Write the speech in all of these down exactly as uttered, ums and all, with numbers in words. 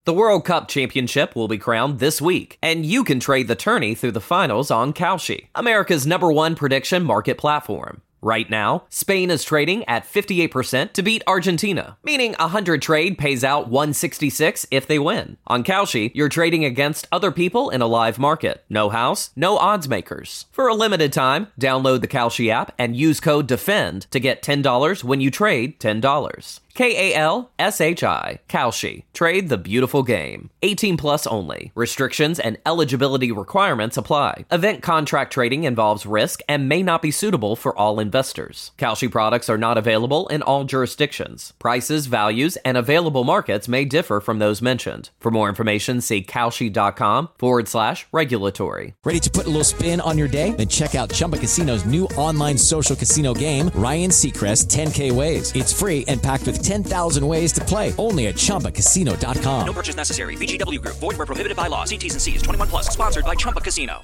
The World Cup Championship will be crowned this week, and you can trade the tourney through the finals on Kalshi, America's number one prediction market platform. Right now, Spain is trading at fifty-eight percent to beat Argentina, meaning a one hundred trade pays out one sixty-six if they win. On Kalshi, you're trading against other people in a live market. No house, no odds makers. For a limited time, download the Kalshi app and use code DEFEND to get ten dollars when you trade ten dollars. K A L S H I, Kalshi. Trade the beautiful game. eighteen plus only. Restrictions and eligibility requirements apply. Event contract trading involves risk and may not be suitable for all investors. Kalshi products are not available in all jurisdictions. Prices, values, and available markets may differ from those mentioned. For more information, see Kalshi.com forward slash regulatory. Ready to put a little spin on your day? Then check out Chumba Casino's new online social casino game, Ryan Seacrest ten K Ways. It's free and packed with ten thousand ways to play. Only at Chumba Casino dot com. No purchase necessary. V G W Group. Void where prohibited by law. See T's and C's. twenty-one plus. Sponsored by Chumba Casino.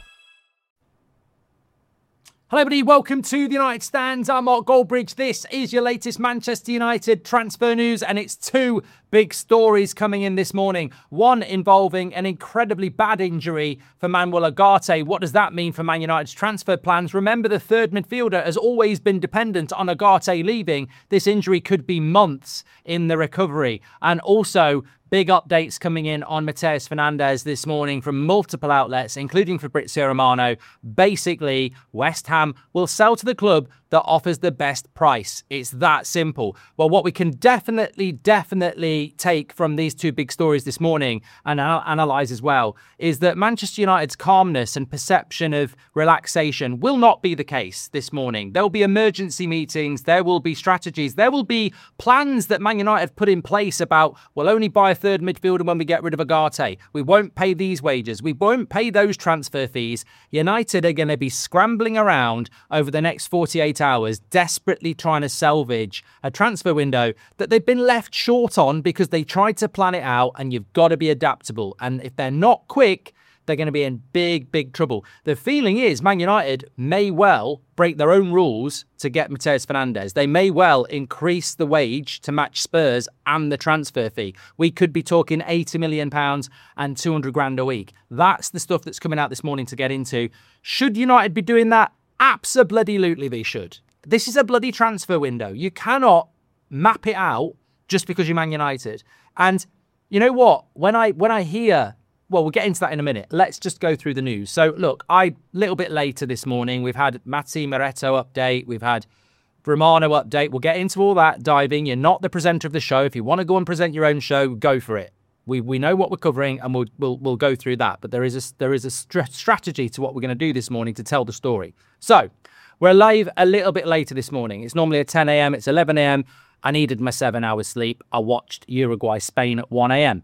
Hello everybody, welcome to the United Stands. I'm Mark Goldbridge. This is your latest Manchester United transfer news, and it's two big stories coming in this morning. One involving an incredibly bad injury for Manuel Ugarte. What does that mean for Man United's transfer plans? Remember, the third midfielder has always been dependent on Ugarte leaving. This injury could be months in the recovery. And also, big updates coming in on Matheus Fernandes this morning from multiple outlets, including Fabrizio Romano. Basically, West Ham will sell to the club that offers the best price. It's that simple. Well, what we can definitely, definitely take from these two big stories this morning and anal- analyse as well is that Manchester United's calmness and perception of relaxation will not be the case this morning. There will be emergency meetings, there will be strategies, there will be plans that Man United have put in place about, we'll only buy a third midfielder when we get rid of Ugarte. We won't pay these wages. We won't pay those transfer fees. United are going to be scrambling around over the next forty-eight hours, desperately trying to salvage a transfer window that they've been left short on because they tried to plan it out, and you've got to be adaptable. And if they're not quick, they're going to be in big, big trouble. The feeling is Man United may well break their own rules to get Matheus Fernandes. They may well increase the wage to match Spurs and the transfer fee. We could be talking eighty million pounds and two hundred grand a week. That's the stuff that's coming out this morning to get into. Should United be doing that? Abso-bloody-lutely they should. This is a bloody transfer window. You cannot map it out just because you're Man United. And you know what? When I when I hear... Well, we'll get into that in a minute. Let's just go through the news. So, look, I a little bit later this morning, we've had Matti Moretto update. We've had Romano update. We'll get into all that, diving. You're not the presenter of the show. If you want to go and present your own show, go for it. We we know what we're covering, and we'll we'll, we'll go through that. But there is a, there is a st- strategy to what we're going to do this morning to tell the story. So, we're live a little bit later this morning. It's normally at ten a.m. It's eleven a.m. I needed my seven hours sleep. I watched Uruguay-Spain at one a.m.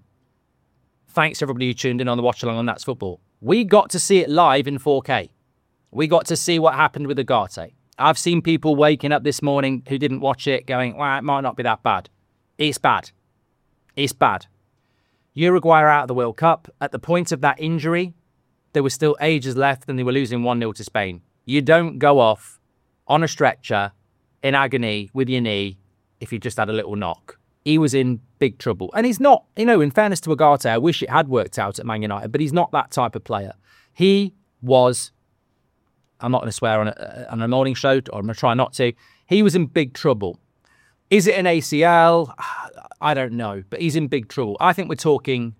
Thanks to everybody who tuned in on the watch along on That's Football. We got to see it live in four K. We got to see what happened with Ugarte. I've seen people waking up this morning who didn't watch it going, well, it might not be that bad. It's bad. It's bad. Uruguay are out of the World Cup. At the point of that injury, there was still ages left and they were losing one nil to Spain. You don't go off on a stretcher in agony with your knee if you just had a little knock. He was in big trouble. And he's not, you know, in fairness to Ugarte, I wish it had worked out at Man United, but he's not that type of player. He was, I'm not going to swear on a, on a morning show, or I'm going to try not to. He was in big trouble. Is it an A C L? I don't know, but he's in big trouble. I think we're talking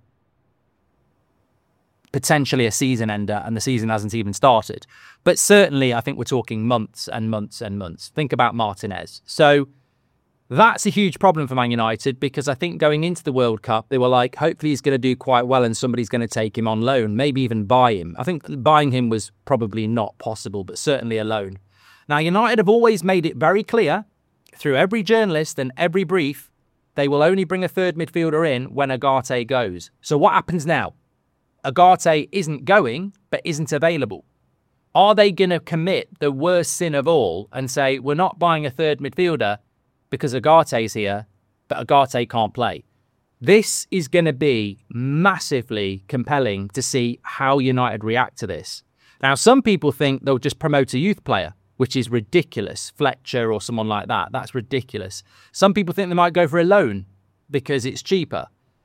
potentially a season ender, and the season hasn't even started. But certainly, I think we're talking months and months and months. Think about Martinez. So, that's a huge problem for Man United because I think going into the World Cup, they were like, hopefully he's going to do quite well and somebody's going to take him on loan, maybe even buy him. I think buying him was probably not possible, but certainly a loan. Now, United have always made it very clear through every journalist and every brief, they will only bring a third midfielder in when Ugarte goes. So what happens now? Ugarte isn't going, but isn't available. Are they going to commit the worst sin of all and say, we're not buying a third midfielder because Ugarte's here, but Ugarte can't play? This is going to be massively compelling to see how United react to this. Now, some people think they'll just promote a youth player, which is ridiculous. Fletcher or someone like that. That's ridiculous. Some people think they might go for a loan because it's cheaper.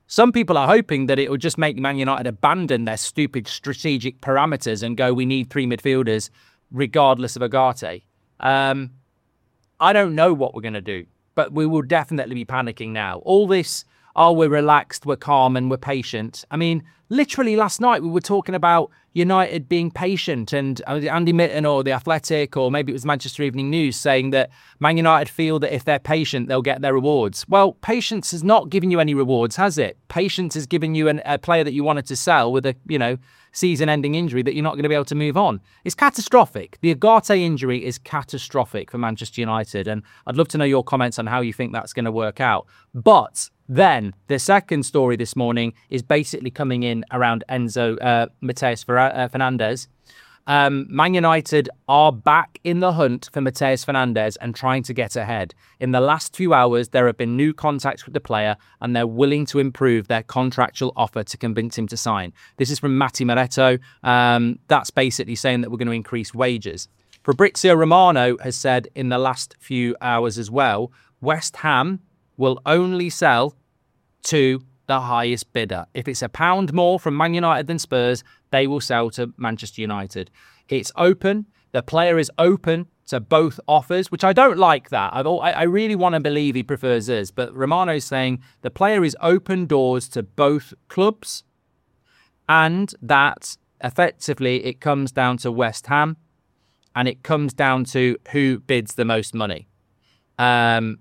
Some people are hoping that it will just make Man United abandon their stupid strategic parameters and go, we need three midfielders regardless of Ugarte. Um, I don't know what we're going to do, but we will definitely be panicking now. All this, oh, we're relaxed, we're calm and we're patient. I mean, literally last night we were talking about United being patient, and Andy Mitten or The Athletic, or maybe it was Manchester Evening News, saying that Man United feel that if they're patient, they'll get their rewards. Well, patience has not given you any rewards, has it? Patience has given you an, a player that you wanted to sell with a, you know, season-ending injury that you're not going to be able to move on. It's catastrophic. The Ugarte injury is catastrophic for Manchester United, and I'd love to know your comments on how you think that's going to work out. But then the second story this morning is basically coming in around Enzo uh, Mateus Fernandes. Um, Man United are back in the hunt for Mateus Fernandes and trying to get ahead. In the last few hours, there have been new contacts with the player and they're willing to improve their contractual offer to convince him to sign. This is from Matti Moretto. Um, that's basically saying that we're going to increase wages. Fabrizio Romano has said in the last few hours as well, West Ham will only sell to the highest bidder. If it's a pound more from Man United than Spurs, they will sell to Manchester United. It's open. The player is open to both offers, which I don't like that. I've, I really want to believe he prefers us, but Romano's saying the player is open doors to both clubs, and that effectively it comes down to West Ham, and it comes down to who bids the most money. Um,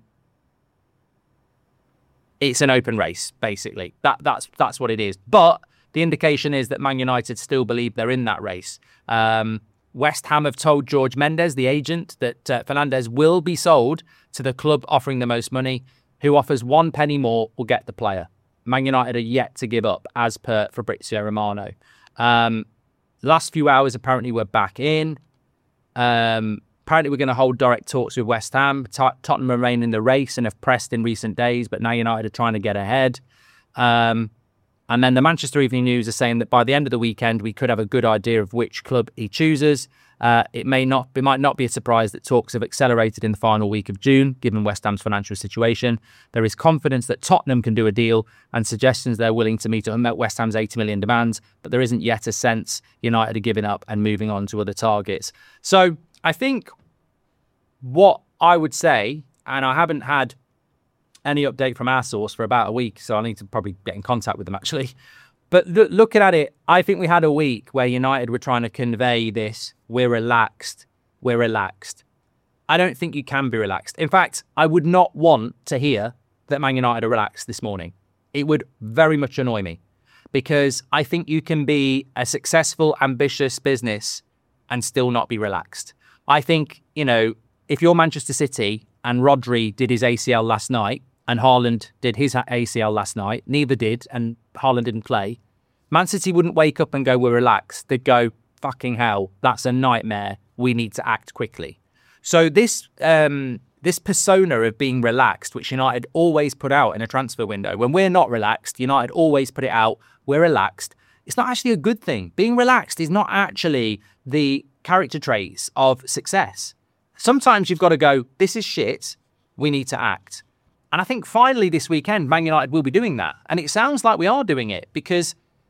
It's an open race, basically. That that's that's what it is. But the indication is that Man United still believe they're in that race. Um, West Ham have told George Mendes, the agent, that uh, Fernandes will be sold to the club offering the most money. Who offers one penny more will get the player. Man United are yet to give up, as per Fabrizio Romano. Um, last few hours, apparently, we're back in. Um, Apparently, we're going to hold direct talks with West Ham. Tot- Tottenham remain in the race and have pressed in recent days, but now United are trying to get ahead. Um, and then the Manchester Evening News are saying that by the end of the weekend, we could have a good idea of which club he chooses. Uh, it may not, it might not be a surprise that talks have accelerated in the final week of June, given West Ham's financial situation. There is confidence that Tottenham can do a deal and suggestions they're willing to meet West Ham's eighty million demands, but there isn't yet a sense United are giving up and moving on to other targets. So I think what I would say, and I haven't had any update from our source for about a week, so I need to probably get in contact with them actually. But look, looking at it, I think we had a week where United were trying to convey this, we're relaxed, we're relaxed. I don't think you can be relaxed. In fact, I would not want to hear that Man United are relaxed this morning. It would very much annoy me, because I think you can be a successful, ambitious business and still not be relaxed. I think, you know, if you're Manchester City and Rodri did his A C L last night and Haaland did his A C L last night, neither did, and Haaland didn't play, Man City wouldn't wake up and go, we're relaxed. They'd go, fucking hell, that's a nightmare. We need to act quickly. So this um, this persona of being relaxed, which United always put out in a transfer window, when we're not relaxed, United always put it out, we're relaxed. It's not actually a good thing. Being relaxed is not actually the character traits of success. Sometimes you've got to go, this is shit, we need to act. And I think finally this weekend, Man United will be doing that. And it sounds like we are doing it, because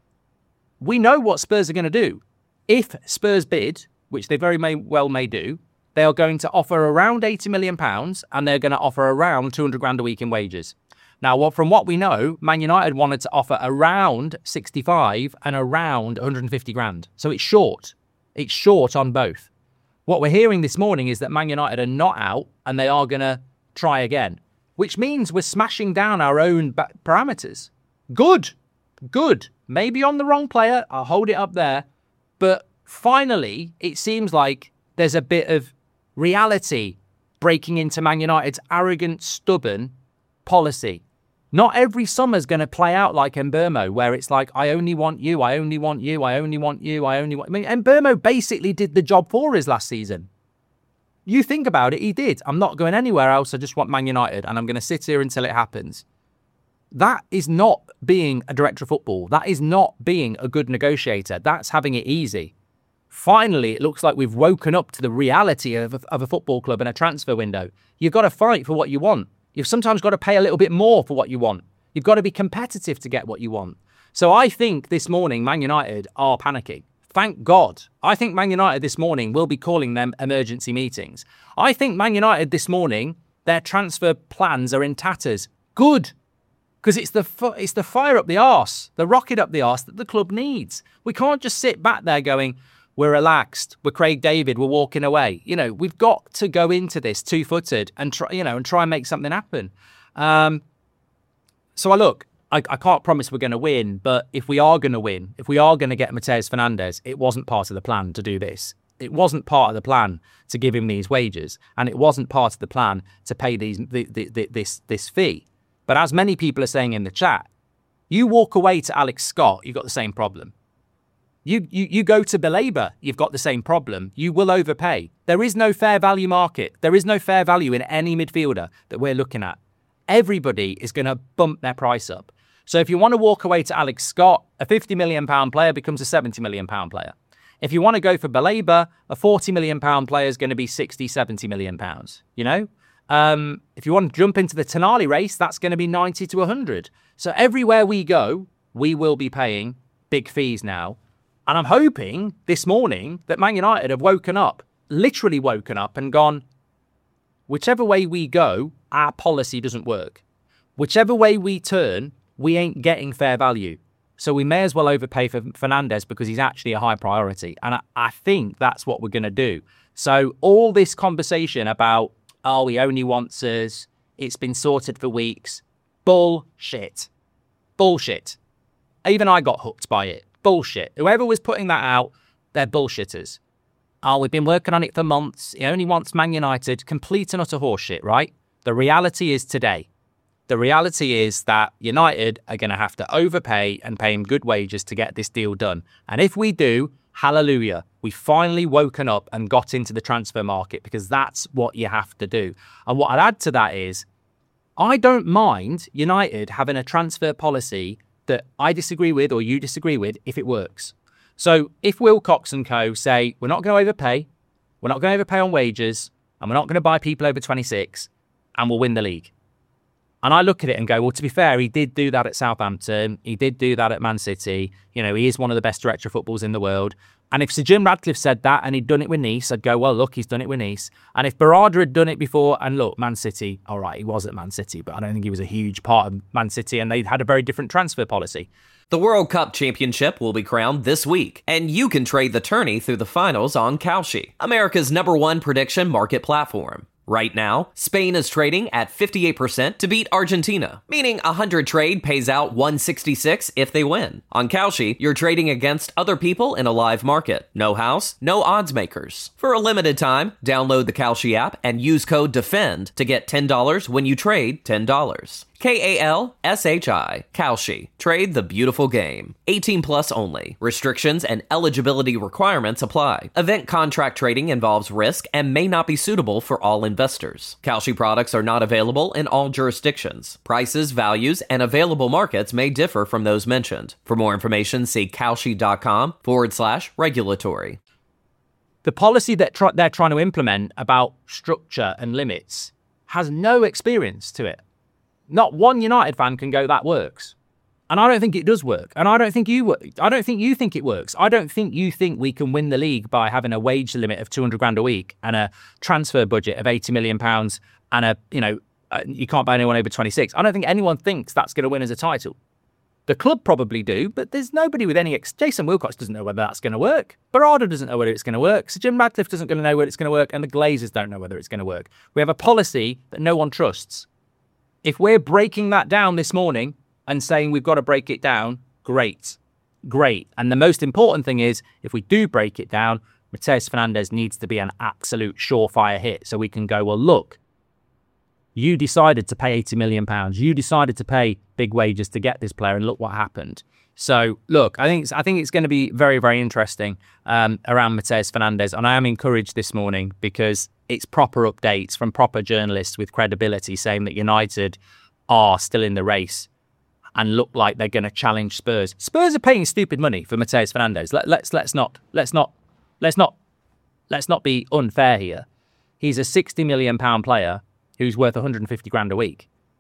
we know what Spurs are going to do. If Spurs bid, which they very may well may do, they are going to offer around eighty million pounds and they're going to offer around two hundred grand a week in wages. Now, what from what we know, Man United wanted to offer around sixty-five and around one hundred fifty grand. So it's short. It's short on both. What we're hearing this morning is that Man United are not out and they are going to try again, which means we're smashing down our own ba- parameters. Good. Good. Maybe on the wrong player. I'll hold it up there. But finally, it seems like there's a bit of reality breaking into Man United's arrogant, stubborn policy. Not every summer's going to play out like Mbeumo, where it's like, I only want you, I only want you, I only want you, I only want... I mean, Mbeumo basically did the job for us last season. You think about it, he did. I'm not going anywhere else, I just want Man United, and I'm going to sit here until it happens. That is not being a director of football. That is not being a good negotiator. That's having it easy. Finally, it looks like we've woken up to the reality of a, of a football club and a transfer window. You've got to fight for what you want. You've sometimes got to pay a little bit more for what you want. You've got to be competitive to get what you want. So I think this morning, Man United are panicking. Thank God. I think Man United this morning will be calling them emergency meetings. I think Man United this morning, their transfer plans are in tatters. Good. Because it's the it's the fire up the arse, the rocket up the arse that the club needs. We can't just sit back there going, we're relaxed, we're Craig David, we're walking away. You know, we've got to go into this two-footed and try, you know, and try and make something happen. Um, so I look, I, I can't promise we're going to win, but if we are going to win, if we are going to get Matheus Fernandes, it wasn't part of the plan to do this. It wasn't part of the plan to give him these wages, and it wasn't part of the plan to pay these the, the, the, this this fee. But as many people are saying in the chat, you walk away to Alex Scott, you've got the same problem. You, you you go to Baleba, you've got the same problem. You will overpay. There is no fair value market. There is no fair value in any midfielder that we're looking at. Everybody is going to bump their price up. So if you want to walk away to Alex Scott, a fifty million pounds player becomes a seventy million pounds player. If you want to go for Baleba, a forty million pounds player is going to be sixty, seventy million pounds. You know? Um, if you want to jump into the Tonali race, that's going to be ninety to one hundred. So everywhere we go, we will be paying big fees now. And I'm hoping this morning that Man United have woken up, literally woken up and gone, whichever way we go, our policy doesn't work. Whichever way we turn, we ain't getting fair value. So we may as well overpay for Fernandes because he's actually a high priority. And I, I think that's what we're going to do. So all this conversation about, oh, he only wants us, it's been sorted for weeks, bullshit. Bullshit. Even I got hooked by it. Bullshit. Whoever was putting that out, they're bullshitters. Oh, we've been working on it for months. He only wants Man United. Complete and utter horseshit, right? The reality is today. The reality is that United are going to have to overpay and pay him good wages to get this deal done. And if we do, hallelujah, we finally woken up and got into the transfer market because that's what you have to do. And what I'd add to that is, I don't mind United having a transfer policy that I disagree with or you disagree with if it works. So if Wilcox and co say, we're not going to overpay, we're not going to overpay on wages, and we're not going to buy people over twenty-six, and we'll win the league. And I look at it and go, well, to be fair, he did do that at Southampton. He did do that at Man City. You know, he is one of the best director of footballs in the world. And if Sir Jim Ratcliffe said that and he'd done it with Nice, I'd go, well, look, he's done it with Nice. And if Barada had done it before, and look, Man City, all right, he was at Man City, but I don't think he was a huge part of Man City, and they had a very different transfer policy. The World Cup Championship will be crowned this week, and you can trade the tourney through the finals on Kalshi, America's number one prediction market platform. Right now, Spain is trading at fifty-eight percent to beat Argentina, meaning a one hundred trade pays out one sixty-six if they win. On Kalshi, you're trading against other people in a live market. No house, no odds makers. For a limited time, download the Kalshi app and use code DEFEND to get ten dollars when you trade ten dollars. K A L S H I, Kalshi. Trade the beautiful game. eighteen plus only. Restrictions and eligibility requirements apply. Event contract trading involves risk and may not be suitable for all investors. Kalshi products are not available in all jurisdictions. Prices, values, and available markets may differ from those mentioned. For more information, see kalshi.com forward slash regulatory. The policy that tr- they're trying to implement about structure and limits has no experience to it. Not one United fan can go, that works. And I don't think it does work. And I don't think you I don't think you think it works. I don't think you think we can win the league by having a wage limit of two hundred grand a week and a transfer budget of eighty million pounds and a, you know, uh, you can't buy anyone over twenty-six. I don't think anyone thinks that's going to win as a title. The club probably do, but there's nobody with any... Ex- Jason Wilcox doesn't know whether that's going to work. Barada doesn't know whether it's going to work. Sir Jim Ratcliffe doesn't going to know whether it's going to work. And the Glazers don't know whether it's going to work. We have a policy that no one trusts. If we're breaking that down this morning and saying we've got to break it down, great. Great. And the most important thing is, if we do break it down, Matheus Fernandes needs to be an absolute surefire hit. So we can go, well, look, you decided to pay eighty million pounds. You decided to pay big wages to get this player, and look what happened. So, look, I think it's, I think it's going to be very, very interesting um, around Matheus Fernandes. And I am encouraged this morning because it's proper updates from proper journalists with credibility saying that United are still in the race and look like they're going to challenge Spurs. Spurs are paying stupid money for Matheus Fernandes. Let, let's let's not let's not let's not let's not be unfair here. He's a sixty million pound player who's worth one hundred fifty grand a week.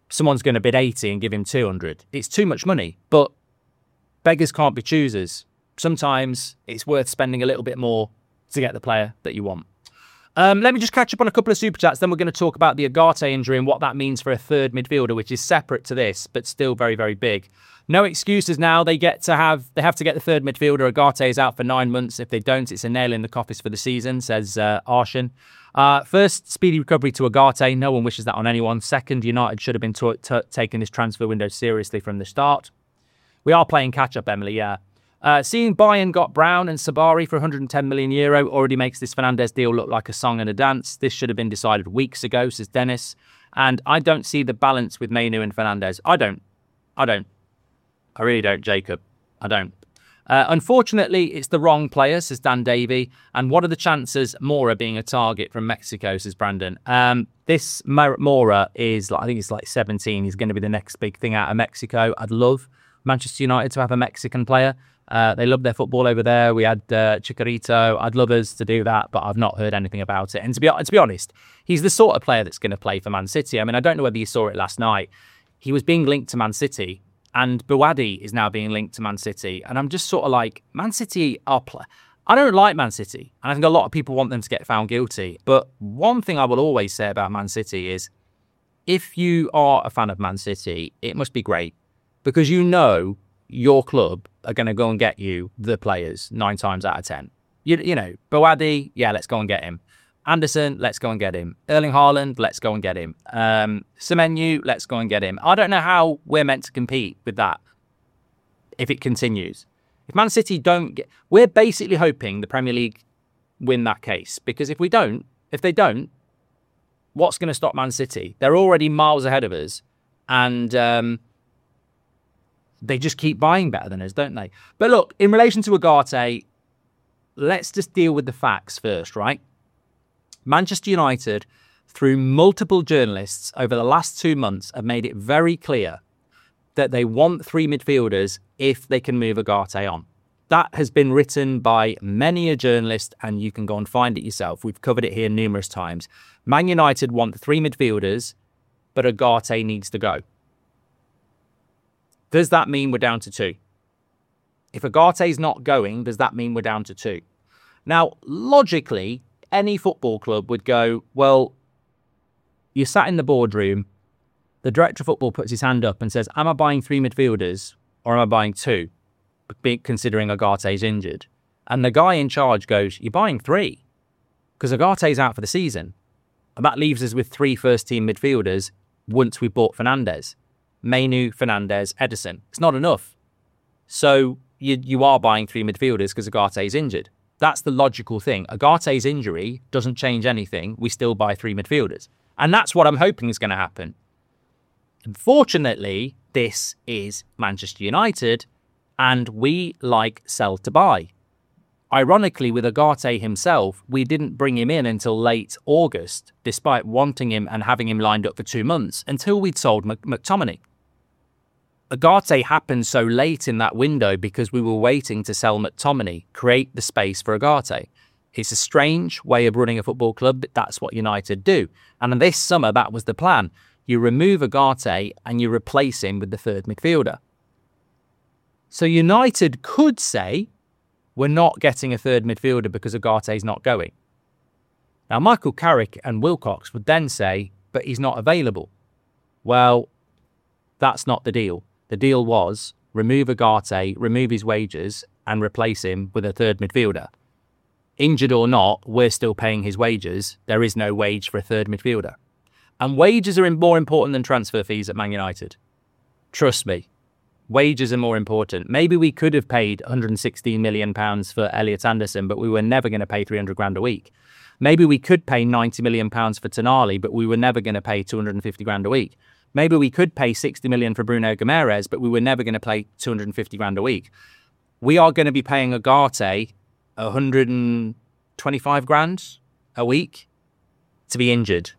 someone's going to bid eighty and give him two hundred. It's too much money, but beggars can't be choosers. Sometimes it's worth spending a little bit more to get the player that you want. Um, let me just catch up on a couple of super chats. Then we're going to talk about the Agate injury and what that means for a third midfielder, which is separate to this, but still very, very big. No excuses now. They get to have they have to get the third midfielder. Agate is out for nine months. If they don't, it's a nail in the coffers for the season, says uh, Arshan. Uh, first, speedy recovery to Agate. No one wishes that on anyone. Second, United should have been t- t- taking this transfer window seriously from the start. We are playing catch-up, Emily, yeah. Uh, seeing Bayern got Brown and Sabari for one hundred ten million euro already makes this Fernandes deal look like a song and a dance. This should have been decided weeks ago, says Dennis. And I don't see the balance with Mainu and Fernandes. I don't. I don't. I really don't, Jacob. I don't. Uh, unfortunately, it's the wrong player, says Dan Davey. And what are the chances Mora being a target from Mexico, says Brandon. Um, this Mora is, I think it's like seventeen. He's going to be the next big thing out of Mexico. I'd love Manchester United to have a Mexican player. Uh, they love their football over there. We had uh, Chicharito. I'd love us to do that, but I've not heard anything about it. And to be to be honest, he's the sort of player that's going to play for Man City. I mean, I don't know whether you saw it last night. He was being linked to Man City, and Buwadi is now being linked to Man City. And I'm just sort of like, Man City are... Pl- I don't like Man City, and I think a lot of people want them to get found guilty. But one thing I will always say about Man City is, if you are a fan of Man City, it must be great, because you know your club are going to go and get you the players nine times out of ten. You, you know, Boadi, yeah, let's go and get him. Anderson, let's go and get him. Erling Haaland, let's go and get him. Um, Semenyo, let's go and get him. I don't know how we're meant to compete with that if it continues. If Man City don't get... We're basically hoping the Premier League win that case, because if we don't, if they don't, what's going to stop Man City? They're already miles ahead of us, and... Um, They just keep buying better than us, don't they? But look, in relation to Agate, let's just deal with the facts first, right? Manchester United, through multiple journalists over the last two months, have made it very clear that they want three midfielders if they can move Agate on. That has been written by many a journalist, and you can go and find it yourself. We've covered it here numerous times. Man United want three midfielders, but Agate needs to go. Does that mean we're down to two? If Agate's not going, does that mean we're down to two? Now, logically, any football club would go, well, you sat in the boardroom, the director of football puts his hand up and says, am I buying three midfielders or am I buying two, considering Agate's injured? And the guy in charge goes, you're buying three, because Agate's out for the season. And that leaves us with three first-team midfielders once we bought Fernandes. Mainu, Fernandes, Ederson. It's not enough. So you you are buying three midfielders because Agate's injured. That's the logical thing. Agate's injury doesn't change anything. We still buy three midfielders. And that's what I'm hoping is going to happen. Unfortunately, this is Manchester United, and we like sell to buy. Ironically, with Agate himself, we didn't bring him in until late August, despite wanting him and having him lined up for two months, until we'd sold Mc- McTominay. Agate happened so late in that window because we were waiting to sell McTominay, create the space for Agate. It's a strange way of running a football club, but that's what United do. And this summer, that was the plan. You remove Agate and you replace him with the third midfielder. So United could say, we're not getting a third midfielder because Agate's not going. Now, Michael Carrick and Wilcox would then say, but he's not available. Well, that's not the deal. The deal was remove Agate, remove his wages, and replace him with a third midfielder. Injured or not, we're still paying his wages. There is no wage for a third midfielder. And wages are more important than transfer fees at Man United. Trust me. Wages are more important. Maybe we could have paid one hundred sixteen million pounds for Elliot Anderson, but we were never going to pay three hundred grand a week. Maybe we could pay ninety million pounds for Tonali, but we were never going to pay two hundred fifty grand a week. Maybe we could pay sixty million for Bruno Guimaraes, but we were never going to pay two hundred fifty grand a week. We are going to be paying Agate one hundred twenty-five grand a week to be injured.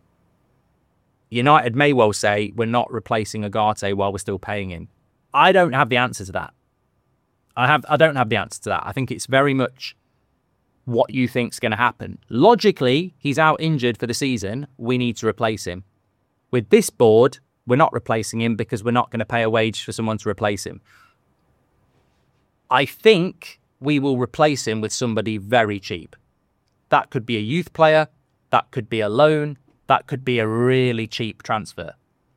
United may well say we're not replacing Agate while we're still paying him. I don't have the answer to that. I have. I don't have the answer to that. I think it's very much what you think's going to happen. Logically, he's out injured for the season. We need to replace him. With this board, we're not replacing him because we're not going to pay a wage for someone to replace him. I think we will replace him with somebody very cheap. That could be a youth player. That could be a loan. That could be a really cheap transfer.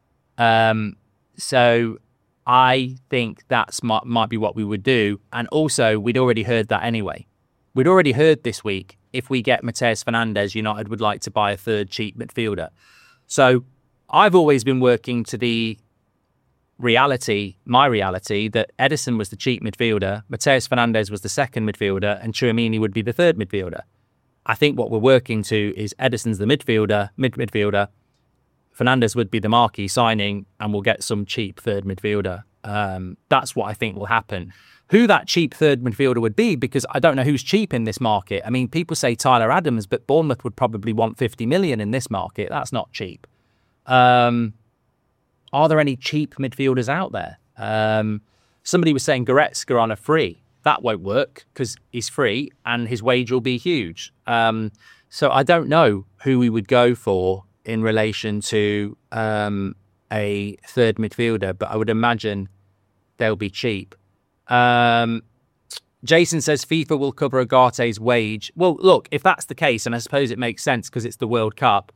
Um, so I think that's might, might be what we would do. And also, we'd already heard that anyway. We'd already heard this week, if we get Mateus Fernandes, United would like to buy a third cheap midfielder. So I've always been working to the reality, my reality, that Ederson was the cheap midfielder, Mateus Fernandes was the second midfielder, and Tchouaméni would be the third midfielder. I think what we're working to is Ederson's the midfielder, mid-midfielder, Fernandes would be the marquee signing, and we'll get some cheap third midfielder. Um, that's what I think will happen. Who that cheap third midfielder would be, because I don't know who's cheap in this market. I mean, people say Tyler Adams, but Bournemouth would probably want fifty million in this market. That's not cheap. Um, are there any cheap midfielders out there? Um, somebody was saying Goretzka on a free. That won't work because he's free and his wage will be huge. Um, so I don't know who we would go for in relation to um, a third midfielder, but I would imagine they'll be cheap. Um, Jason says FIFA will cover Agate's wage. Well, look, if that's the case, and I suppose it makes sense because it's the World Cup,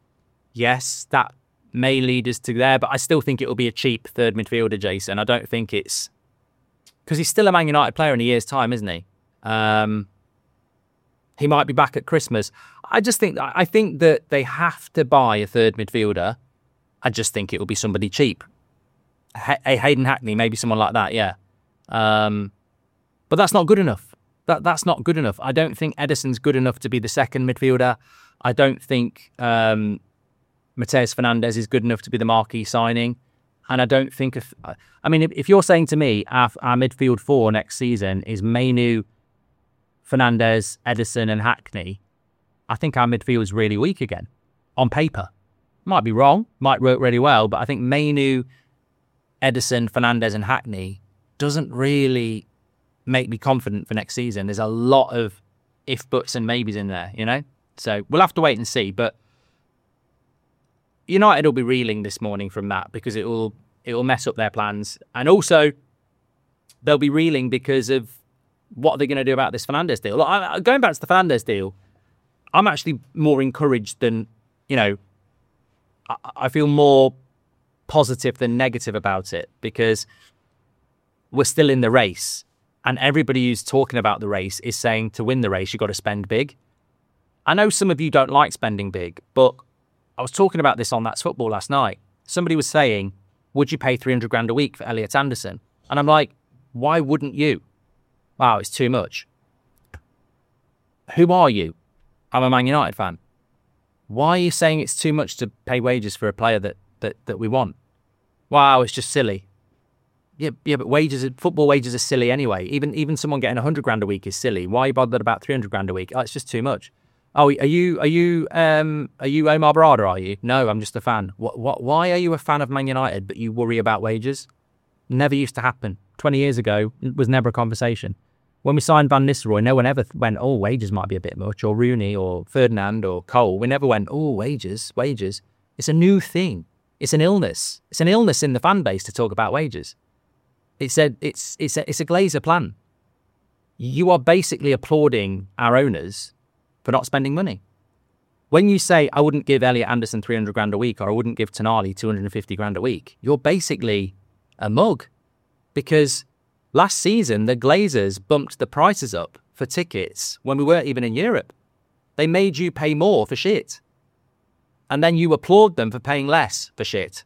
yes, that may lead us to there, but I still think it will be a cheap third midfielder, Jason. I don't think it's... Because he's still a Man United player in a year's time, isn't he? Um, he might be back at Christmas. I just think I think that they have to buy a third midfielder. I just think it will be somebody cheap. A Hayden Hackney, maybe someone like that, yeah. Um, but that's not good enough. That That's not good enough. I don't think Ederson's good enough to be the second midfielder. I don't think um, Mateus Fernandes is good enough to be the marquee signing. And I don't think... If, I mean, if, if you're saying to me our, our midfield four next season is Mainoo, Fernandes, Ederson and Hackney, I think our midfield is really weak again, on paper. Might be wrong, might work really well, but I think Mainoo, Ederson, Fernandes and Hackney doesn't really make me confident for next season. There's a lot of if, buts and maybes in there, you know? So we'll have to wait and see, but United will be reeling this morning from that because it will it will mess up their plans. And also, they'll be reeling because of what they're going to do about this Fernandes deal. Look, I, going back to the Fernandes deal, I'm actually more encouraged than, you know, I, I feel more positive than negative about it because we're still in the race. And everybody who's talking about the race is saying to win the race, you've got to spend big. I know some of you don't like spending big, but I was talking about this on That's Football last night. Somebody was saying, would you pay three hundred grand a week for Elliot Anderson? And I'm like, why wouldn't you? Wow, it's too much. Who are you? I'm a Man United fan. Why are you saying it's too much to pay wages for a player that that, that we want? Wow, it's just silly. Yeah, yeah, but wages, football wages are silly anyway. Even even someone getting one hundred grand a week is silly. Why are you bothered about three hundred grand a week? Oh, it's just too much. Oh, are you are you um are you Omar Barada? Are you? No, I'm just a fan. What what? Why are you a fan of Man United but you worry about wages? Never used to happen. Twenty years ago, it was never a conversation. When we signed Van Nistelrooy, no one ever went, oh, wages might be a bit much, or Rooney, or Ferdinand, or Cole. We never went, oh, wages, wages. It's a new thing. It's an illness. It's an illness in the fan base to talk about wages. It's a it's it's a it's a Glazer plan. You are basically applauding our owners for not spending money. When you say, I wouldn't give Elliot Anderson three hundred grand a week, or I wouldn't give Tonali two hundred fifty grand a week, you're basically a mug. Because last season, the Glazers bumped the prices up for tickets when we weren't even in Europe. They made you pay more for shit. And then you applaud them for paying less for shit.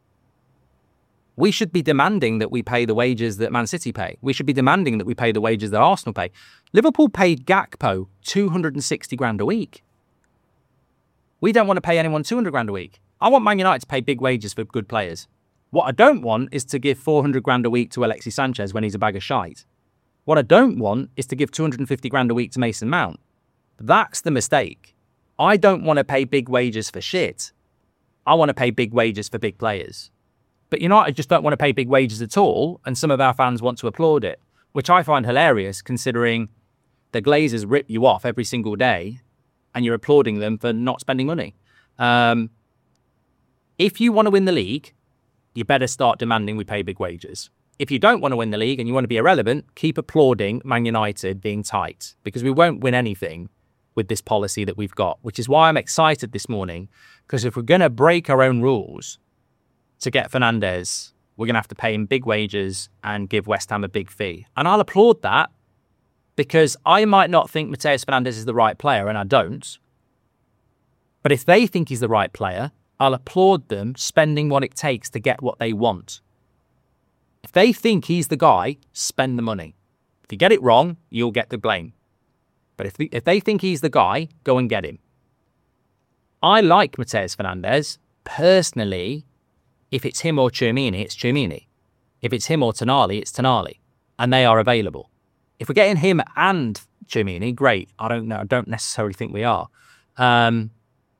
We should be demanding that we pay the wages that Man City pay. We should be demanding that we pay the wages that Arsenal pay. Liverpool paid Gakpo two hundred sixty grand a week. We don't want to pay anyone two hundred grand a week. I want Man United to pay big wages for good players. What I don't want is to give four hundred grand a week to Alexis Sanchez when he's a bag of shite. What I don't want is to give two hundred fifty grand a week to Mason Mount. That's the mistake. I don't want to pay big wages for shit. I want to pay big wages for big players. But United just don't want to pay big wages at all, and some of our fans want to applaud it, which I find hilarious considering the Glazers rip you off every single day and you're applauding them for not spending money. Um, if you want to win the league, you better start demanding we pay big wages. If you don't want to win the league and you want to be irrelevant, keep applauding Man United being tight, because we won't win anything with this policy that we've got, which is why I'm excited this morning, because if we're going to break our own rules to get Fernandes, we're going to have to pay him big wages and give West Ham a big fee. And I'll applaud that, because I might not think Matheus Fernandes is the right player, and I don't. But if they think he's the right player, I'll applaud them spending what it takes to get what they want. If they think he's the guy, spend the money. If you get it wrong, you'll get the blame. But if, the, if they think he's the guy, go and get him. I like Matheus Fernandes. Personally, if it's him or Tchouaméni, it's Tchouaméni. If it's him or Tonali, it's Tonali. And they are available. If we're getting him and Tchouaméni, great. I don't know. I don't necessarily think we are. Um,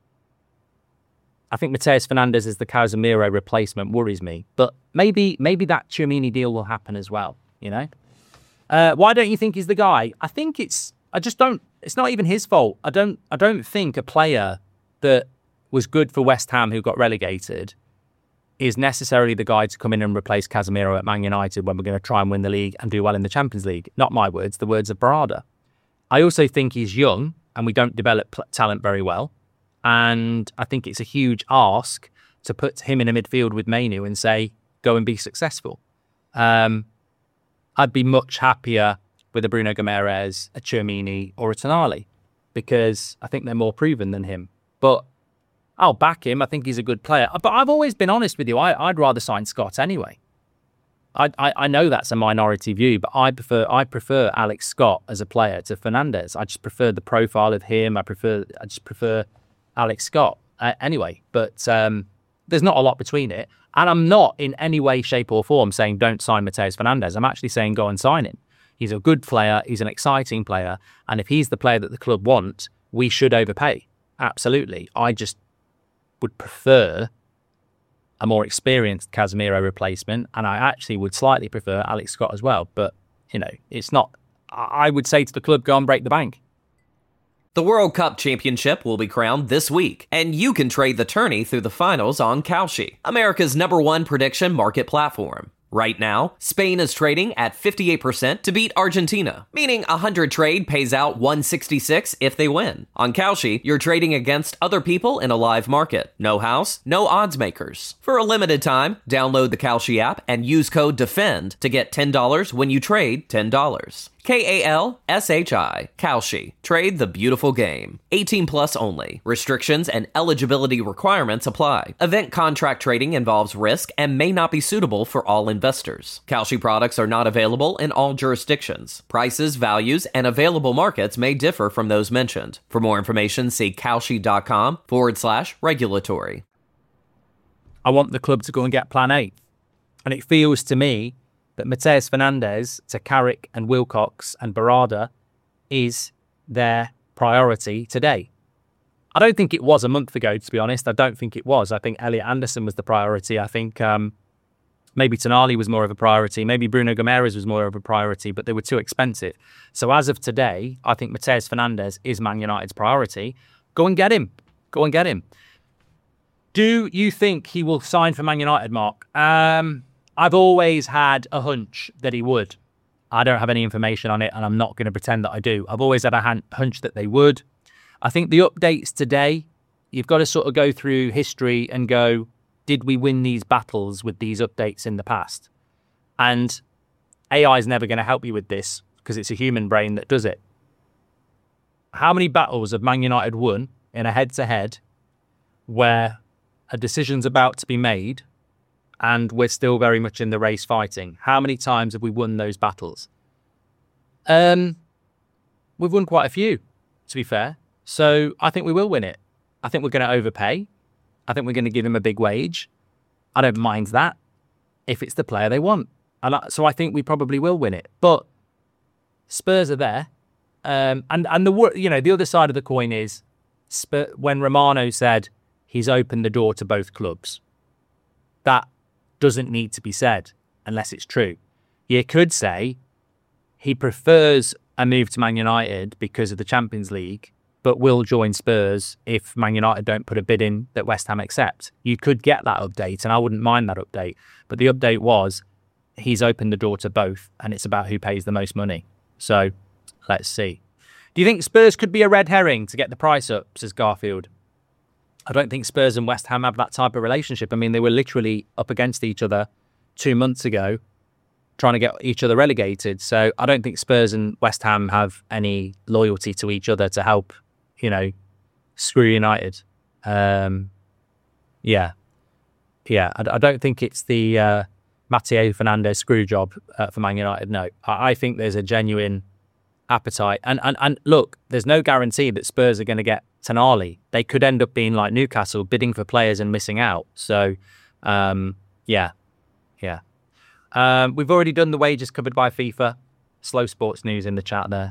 I think Matheus Fernandes as the Casemiro replacement worries me. But maybe maybe that Tchouaméni deal will happen as well, you know? Uh, why don't you think he's the guy? I think it's... I just don't... It's not even his fault. I don't. I don't think a player that was good for West Ham who got relegated is necessarily the guy to come in and replace Casemiro at Man United when we're going to try and win the league and do well in the Champions League. Not my words, the words of Barada. I also think he's young and we don't develop talent very well. And I think it's a huge ask to put him in a midfield with Mainoo and say, go and be successful. Um, I'd be much happier with a Bruno Guimaraes, a Tchouaméni or a Tonali, because I think they're more proven than him. But I'll back him. I think he's a good player. But I've always been honest with you. I, I'd rather sign Scott anyway. I, I I know that's a minority view, but I prefer I prefer Alex Scott as a player to Fernandes. I just prefer the profile of him. I prefer I just prefer Alex Scott uh, anyway. But um, there's not a lot between it. And I'm not in any way, shape or form saying don't sign Matheus Fernandes. I'm actually saying go and sign him. He's a good player. He's an exciting player. And if he's the player that the club want, we should overpay. Absolutely. I just would prefer a more experienced Casemiro replacement. And I actually would slightly prefer Alex Scott as well. But, you know, it's not... I would say to the club, go and break the bank. The World Cup Championship will be crowned this week, and you can trade the tourney through the finals on Kalshi, America's number one prediction market platform. Right now, Spain is trading at fifty-eight percent to beat Argentina, meaning a one hundred trade pays out one sixty-six if they win. On Kalshi, you're trading against other people in a live market. No house, no odds makers. For a limited time, download the Kalshi app and use code DEFEND to get ten dollars when you trade ten dollars. K A L S H I, Kalshi. Trade the beautiful game. eighteen plus only. Restrictions and eligibility requirements apply. Event contract trading involves risk and may not be suitable for all investors. Kalshi products are not available in all jurisdictions. Prices, values, and available markets may differ from those mentioned. For more information, see kalshi.com forward slash regulatory. I want the club to go and get plan A. And it feels to me that Matheus Fernandes to Carrick and Wilcox and Barada is their priority today. I don't think it was a month ago, to be honest. I don't think it was. I think Elliot Anderson was the priority. I think um, maybe Tonali was more of a priority. Maybe Bruno Guimaraes was more of a priority, but they were too expensive. So as of today, I think Matheus Fernandes is Man United's priority. Go and get him. Go and get him. Do you think he will sign for Man United, Mark? Um... I've always had a hunch that he would. I don't have any information on it, and I'm not going to pretend that I do. I've always had a hunch that they would. I think the updates today, you've got to sort of go through history and go, did we win these battles with these updates in the past? And A I is never going to help you with this because it's a human brain that does it. How many battles have Man United won in a head-to-head where a decision's about to be made and we're still very much in the race fighting? How many times have we won those battles? Um, we've won quite a few, to be fair. So I think we will win it. I think we're going to overpay. I think we're going to give him a big wage. I don't mind that if it's the player they want. And I, so I think we probably will win it. But Spurs are there. Um, and, and the you know the other side of the coin is Spurs, when Romano said he's opened the door to both clubs, that doesn't need to be said unless it's true. You could say he prefers a move to Man United because of the Champions League but will join Spurs if Man United don't put a bid in that West Ham accept. You could get that update, and I wouldn't mind that update. But the update was he's opened the door to both, and it's about who pays the most money. So let's see. Do you think Spurs could be a red herring to get the price up, says Garfield? I don't think Spurs and West Ham have that type of relationship. I mean, they were literally up against each other two months ago, trying to get each other relegated. So I don't think Spurs and West Ham have any loyalty to each other to help, you know, screw United. Um, yeah. Yeah, I, I don't think it's the uh, Matteo Fernandes screw job uh, for Man United. No, I, I think there's a genuine appetite. And, and, and look, there's no guarantee that Spurs are going to get Tonali. They could end up being like Newcastle, bidding for players and missing out. So, um, yeah, yeah. Um, we've already done the wages covered by FIFA. Slow sports news in the chat there.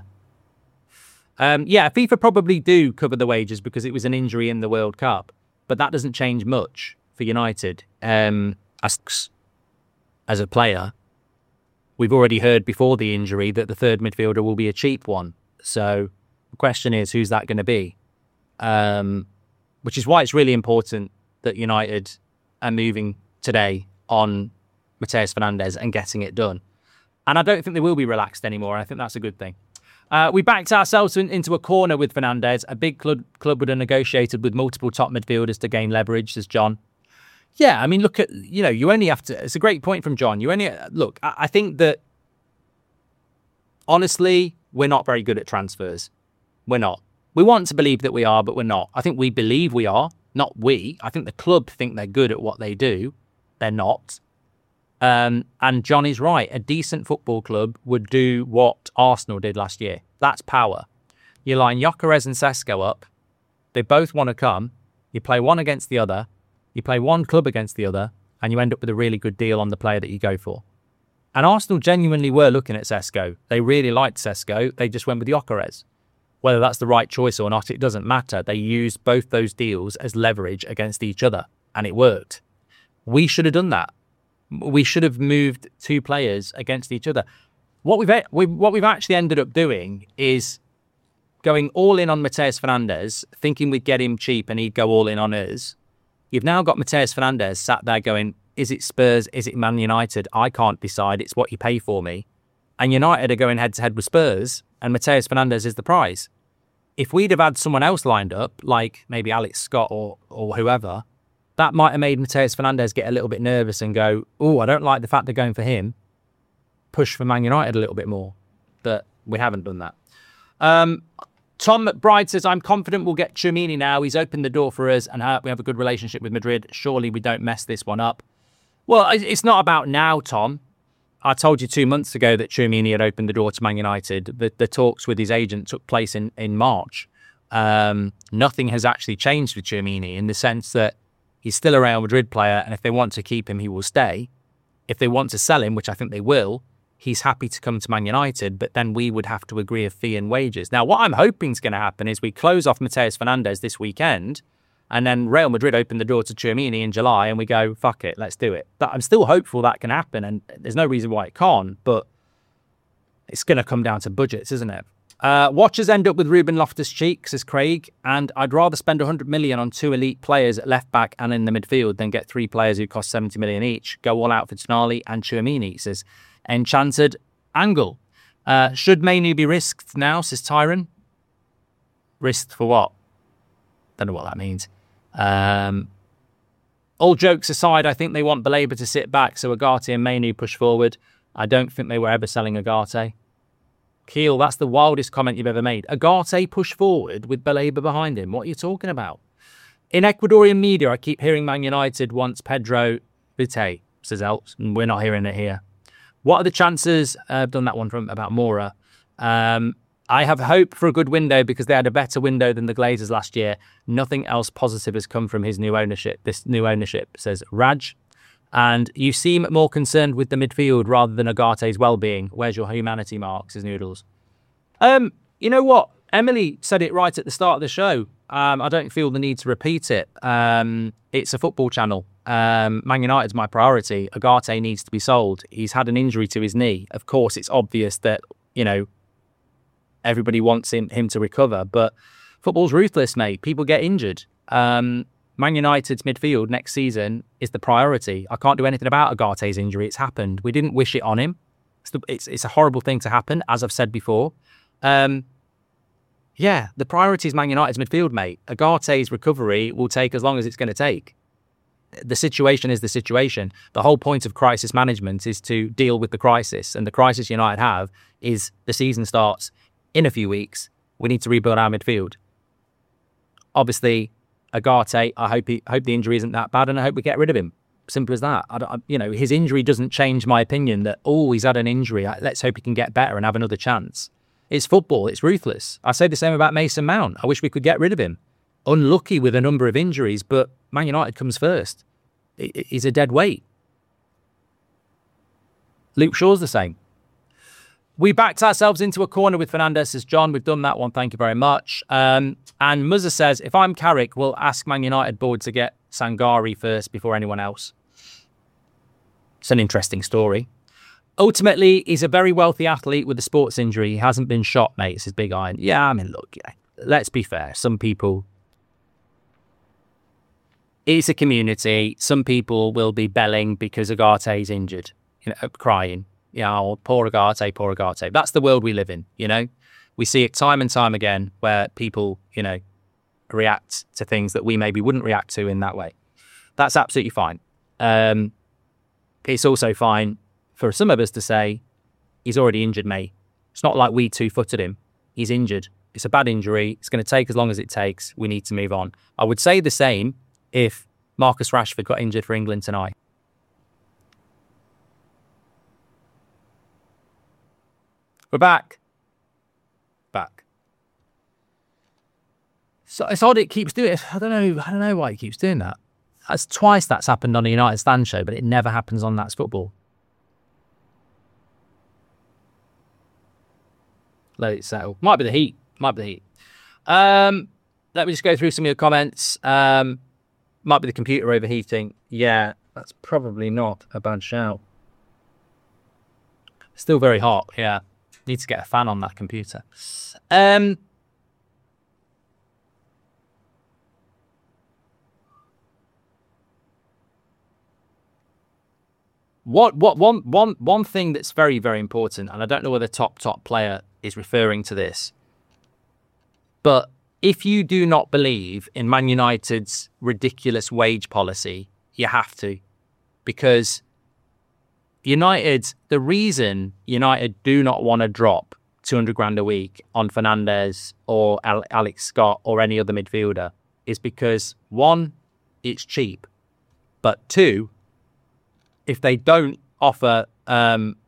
Um, yeah, FIFA probably do cover the wages because it was an injury in the World Cup, but that doesn't change much for United. Um, as, as a player, we've already heard before the injury that the third midfielder will be a cheap one. So the question is, who's that going to be? Um, which is why it's really important that United are moving today on Matheus Fernandes and getting it done. And I don't think they will be relaxed anymore. I think that's a good thing. Uh, we backed ourselves in, into a corner with Fernandes. A big club, club would have negotiated with multiple top midfielders to gain leverage, says John. Yeah, I mean, look at, you know, you only have to, it's a great point from John. You only, look, I, I think that, honestly, we're not very good at transfers. We're not. We want to believe that we are, but we're not. I think we believe we are, not we. I think the club think they're good at what they do. They're not. Um, and John is right. A decent football club would do what Arsenal did last year. That's power. You line Gyökeres and Sesko up. They both want to come. You play one against the other. You play one club against the other. And you end up with a really good deal on the player that you go for. And Arsenal genuinely were looking at Sesko. They really liked Sesko. They just went with Gyökeres. Whether that's the right choice or not, it doesn't matter. They used both those deals as leverage against each other. And it worked. We should have done that. We should have moved two players against each other. What we've we, what we've actually ended up doing is going all in on Matheus Fernandes, thinking we'd get him cheap and he'd go all in on us. You've now got Matheus Fernandes sat there going, is it Spurs? Is it Man United? I can't decide. It's what you pay for me. And United are going head to head with Spurs, and Matheus Fernandes is the prize. If we'd have had someone else lined up, like maybe Alex Scott or or whoever, that might have made Matheus Fernandes get a little bit nervous and go, oh, I don't like the fact they're going for him. Push for Man United a little bit more. But we haven't done that. Um, Tom McBride says, I'm confident we'll get Tchouaméni now. He's opened the door for us and we have a good relationship with Madrid. Surely we don't mess this one up. Well, it's not about now, Tom. I told you two months ago that Tchouaméni had opened the door to Man United. The, the talks with his agent took place in, in March. Um, nothing has actually changed with Tchouaméni in the sense that he's still a Real Madrid player, and if they want to keep him, he will stay. If they want to sell him, which I think they will, he's happy to come to Man United, but then we would have to agree a fee and wages. Now, what I'm hoping is going to happen is we close off Matheus Fernandes this weekend, and then Real Madrid open the door to Tchouaméni in July, and we go, fuck it, let's do it. But I'm still hopeful that can happen, and there's no reason why it can't, but it's going to come down to budgets, isn't it? Uh, watchers end up with Ruben Loftus-Cheek, says Craig, and I'd rather spend one hundred million on two elite players at left back and in the midfield than get three players who cost seventy million each. Go all out for Tonali and Tchouaméni, says Enchanted Angle. Uh, should Mainoo be risked now, says Tyron? Risked for what? Don't know what that means. Um, all jokes aside, I think they want Baleba to sit back so Agate and Mainoo push forward. I don't think they were ever selling Agate. Keel, that's the wildest comment you've ever made. Agate push forward with Baleba behind him. What are you talking about? In Ecuadorian media, I keep hearing Man United wants Pedro Vite, says Elps, and we're not hearing it here. What are the chances? Uh, I've done that one from about Mora. Um, I have hope for a good window because they had a better window than the Glazers last year. Nothing else positive has come from his new ownership. This new ownership, says Raj. And you seem more concerned with the midfield rather than Agate's well-being. Where's your humanity, Mark, says Noodles. Um, you know what? Emily said it right at the start of the show. Um, I don't feel the need to repeat it. Um, it's a football channel. Um, Man United's my priority. Agate needs to be sold. He's had an injury to his knee. Of course, it's obvious that, you know, everybody wants him, him to recover. But Football's ruthless, mate. People get injured. Um, Man United's midfield next season is the priority. I can't do anything about Agate's injury. It's happened. We didn't wish it on him. It's, the, it's, it's a horrible thing to happen, as I've said before. Um, yeah, the priority is Man United's midfield, mate. Agate's recovery will take as long as it's going to take. The situation is the situation. The whole point of crisis management is to deal with the crisis. And the crisis United have is the season starts in a few weeks. We need to rebuild our midfield. Obviously, Agate, I hope he, hope the injury isn't that bad, and I hope we get rid of him. Simple as that. I don't, I, you know, his injury doesn't change my opinion that, oh, he's had an injury. Let's hope he can get better and have another chance. It's football. It's ruthless. I say the same about Mason Mount. I wish we could get rid of him. Unlucky with a number of injuries, but Man United comes first. He's a dead weight. Luke Shaw's the same. We backed ourselves into a corner with Fernandes, says John. We've done that one. Thank you very much. Um, and Muzza says, if I'm Carrick, we'll ask Man United board to get Sangari first before anyone else. It's an interesting story. Ultimately, he's a very wealthy athlete with a sports injury. He hasn't been shot, mate. It's his big iron. Yeah, I mean, look, yeah, let's be fair. Some people... It's a community. Some people will be belling because Agate's injured, you know, crying. Yeah, oh, poor Agate, poor Agate. That's the world we live in, you know. We see it time and time again where people, you know, react to things that we maybe wouldn't react to in that way. That's absolutely fine. Um, it's also fine for some of us to say, he's already injured, mate. It's not like we two-footed him. He's injured. It's a bad injury. It's going to take as long as it takes. We need to move on. I would say the same if Marcus Rashford got injured for England tonight. We're back. Back. So it's odd it keeps doing it. I don't know. I don't know why it keeps doing that. That's twice that's happened on a United Stand show, but it never happens on That's Football. Let it settle. Might be the heat. Might be the heat. Um, let me just go through some of your comments. Um, might be the computer overheating. Yeah, that's probably not a bad shout. Still very hot. Yeah. Need to get a fan on that computer. Um, what what one one one thing that's very very important, and I don't know whether top top player is referring to this, but if you do not believe in Man United's ridiculous wage policy, you have to, because United, the reason United do not want to drop two hundred grand a week on Fernandes or Alex Scott or any other midfielder is because, one, it's cheap. But two, if they don't offer, um,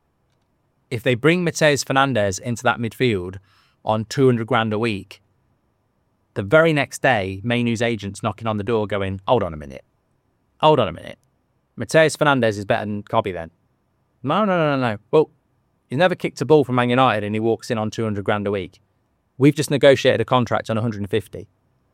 if they bring Matheus Fernandes into that midfield on two hundred grand a week, the very next day, Mainu's agent's knocking on the door going, hold on a minute. Hold on a minute. Matheus Fernandes is better than Cobby then. No, no, no, no, no. Well, he's never kicked a ball from Man United and he walks in on two hundred grand a week. We've just negotiated a contract on one hundred fifty.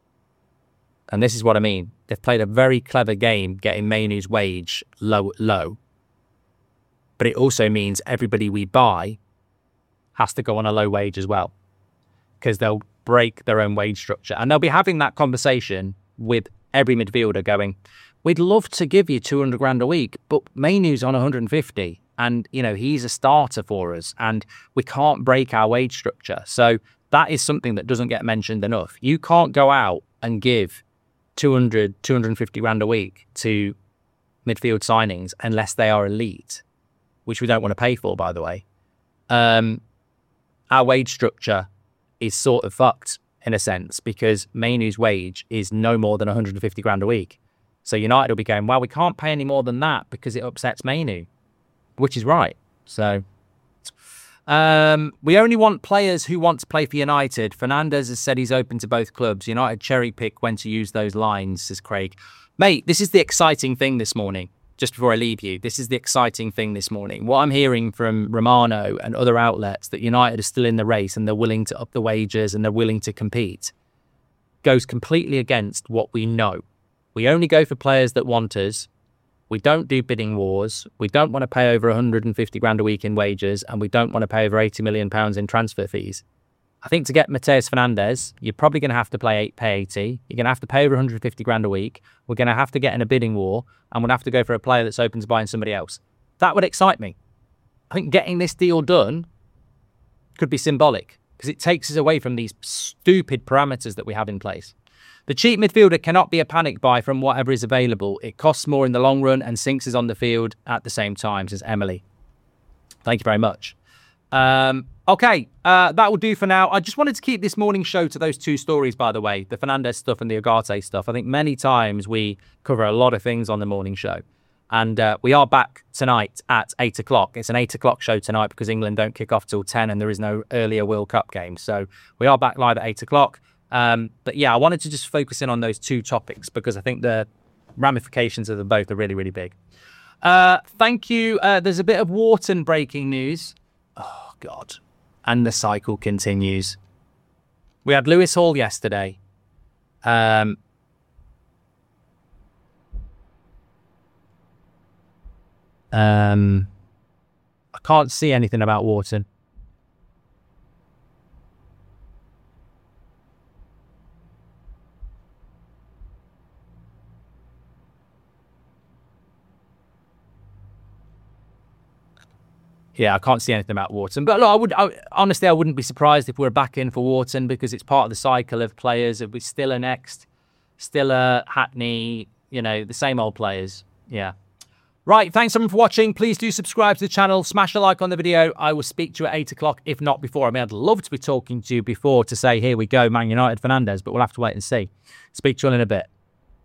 And this is what I mean. They've played a very clever game getting Mainu's wage low, low. But it also means everybody we buy has to go on a low wage as well, because they'll break their own wage structure. And they'll be having that conversation with every midfielder going, we'd love to give you two hundred grand a week, but Mainu's on one hundred fifty. And, you know, he's a starter for us and we can't break our wage structure. So that is something that doesn't get mentioned enough. You can't go out and give two hundred, two hundred fifty grand a week to midfield signings unless they are elite, which we don't want to pay for, by the way. Um, our wage structure is sort of fucked in a sense because Mainu's wage is no more than one hundred fifty grand a week. So United will be going, well, we can't pay any more than that because it upsets Mainu, which is right. So um, we only want players who want to play for United. Fernandes has said he's open to both clubs. United cherry pick when to use those lines, says Craig. Mate, this is the exciting thing this morning. Just before I leave you, this is the exciting thing this morning. What I'm hearing from Romano and other outlets that United are still in the race and they're willing to up the wages and they're willing to compete goes completely against what we know. We only go for players that want us. We don't do bidding wars. We don't want to pay over one hundred fifty grand a week in wages, and we don't want to pay over eighty million pounds in transfer fees. I think to get Mateus Fernandes, you're probably going to have to play eight, pay eighty. You're going to have to pay over one hundred fifty grand a week. We're going to have to get in a bidding war, and we'll have to go for a player that's open to buying somebody else. That would excite me. I think getting this deal done could be symbolic because it takes us away from these stupid parameters that we have in place. The cheap midfielder cannot be a panic buy from whatever is available. It costs more in the long run and sinks us on the field at the same time, says Emily. Thank you very much. Um, okay, uh, that will do for now. I just wanted to keep this morning show to those two stories, by the way, the Fernandes stuff and the Ugarte stuff. I think many times we cover a lot of things on the morning show. And uh, we are back tonight at eight o'clock. It's an eight o'clock show tonight because England don't kick off till ten and there is no earlier World Cup game. So we are back live at eight o'clock. Um, but yeah, I wanted to just focus in on those two topics because I think the ramifications of them both are really, really big. Uh, thank you. Uh, there's a bit of Wharton breaking news. Oh, God. And the cycle continues. We had Lewis Hall yesterday. Um, um, I can't see anything about Wharton. Yeah, I can't see anything about Wharton. But look, I would I, honestly, I wouldn't be surprised if we're back in for Wharton because it's part of the cycle of players. It'll be Stiller next, Stiller, Hackney, you know, the same old players. Yeah. Right, thanks everyone for watching. Please do subscribe to the channel. Smash a like on the video. I will speak to you at eight o'clock, if not before. I mean, I'd love to be talking to you before to say, here we go, Man United, Fernandes, but we'll have to wait and see. Speak to you all in a bit.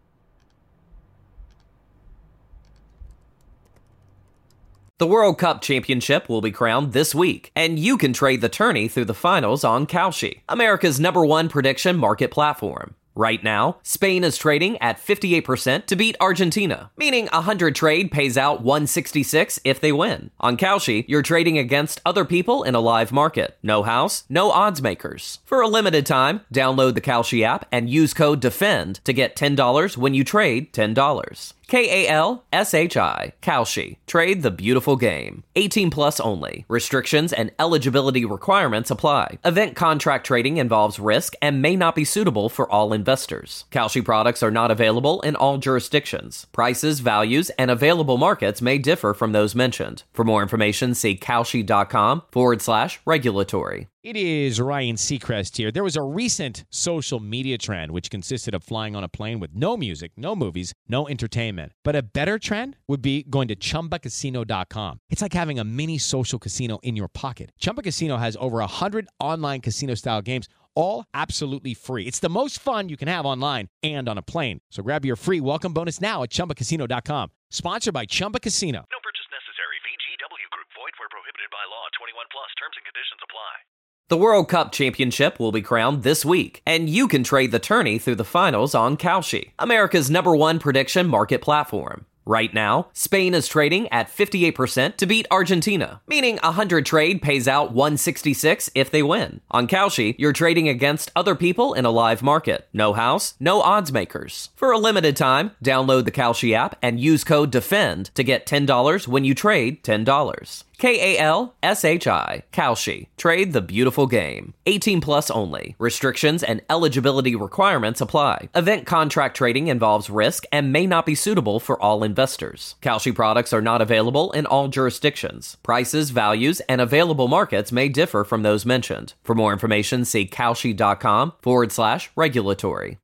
The World Cup Championship will be crowned this week, and you can trade the tourney through the finals on Kalshi, America's number one prediction market platform. Right now, Spain is trading at fifty-eight percent to beat Argentina, meaning a one hundred trade pays out one sixty-six if they win. On Kalshi, you're trading against other people in a live market. No house, no odds makers. For a limited time, download the Kalshi app and use code DEFEND to get ten dollars when you trade ten dollars. K A L S H I, Kalshi. Trade the beautiful game. eighteen plus only. Restrictions and eligibility requirements apply. Event contract trading involves risk and may not be suitable for all investors. Kalshi products are not available in all jurisdictions. Prices, values, and available markets may differ from those mentioned. For more information, see kalshi.com forward slash regulatory. It is Ryan Seacrest here. There was a recent social media trend which consisted of flying on a plane with no music, no movies, no entertainment. But a better trend would be going to chumba casino dot com. It's like having a mini social casino in your pocket. Chumba Casino has over one hundred online casino-style games, all absolutely free. It's the most fun you can have online and on a plane. So grab your free welcome bonus now at chumba casino dot com. Sponsored by Chumba Casino. No purchase necessary. V G W Group. Void where prohibited by law. twenty-one plus. Terms and conditions apply. The World Cup Championship will be crowned this week, and you can trade the tourney through the finals on Kalshi, America's number one prediction market platform. Right now, Spain is trading at fifty-eight percent to beat Argentina, meaning a one hundred trade pays out one sixty-six if they win. On Kalshi, you're trading against other people in a live market. No house, no odds makers. For a limited time, download the Kalshi app and use code DEFEND to get ten dollars when you trade ten dollars. K A L S H I, Kalshi. Trade the beautiful game. eighteen plus only. Restrictions and eligibility requirements apply. Event contract trading involves risk and may not be suitable for all investors. Kalshi products are not available in all jurisdictions. Prices, values, and available markets may differ from those mentioned. For more information, see kalshi.com forward slash regulatory.